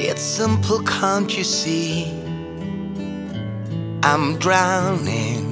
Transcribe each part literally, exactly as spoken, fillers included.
It's simple, can't you see? I'm drowning.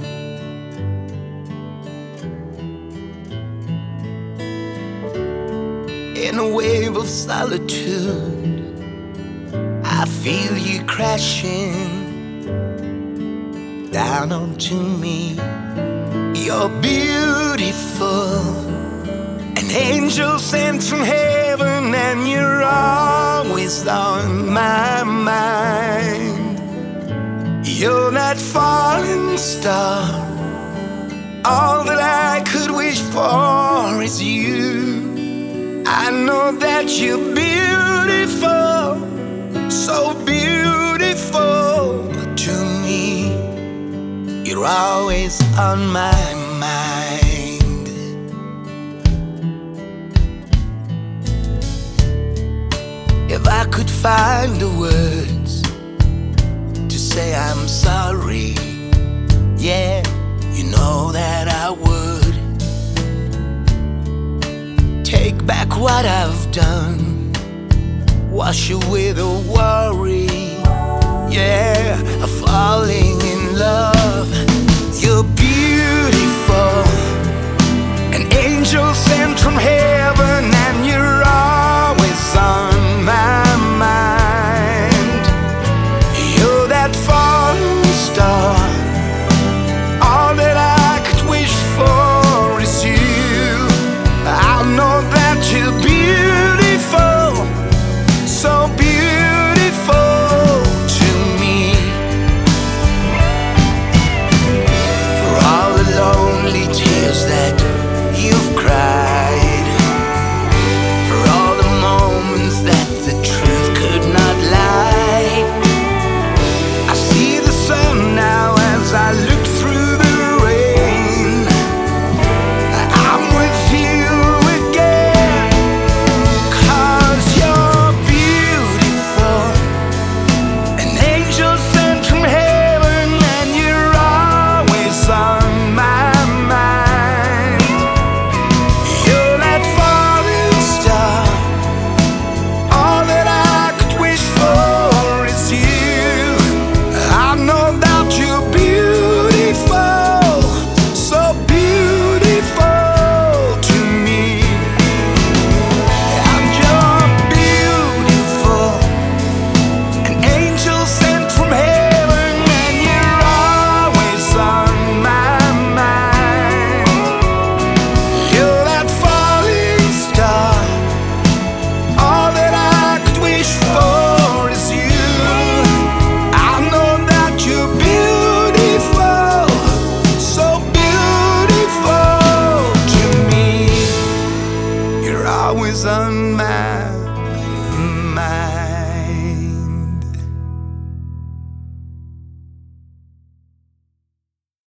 In a wave of solitude, I feel you crashing down onto me. You're beautiful, an angel sent from heaven, and you're always on my mind. You're that falling star, all that I could wish for is you. I know that you're beautiful, so beautiful to me. You're always on my mind. If I could find the words to say I'm sorry, yeah, you know that I would. Take back what I've done, wash away the worry, yeah, of falling in love. You're beautiful,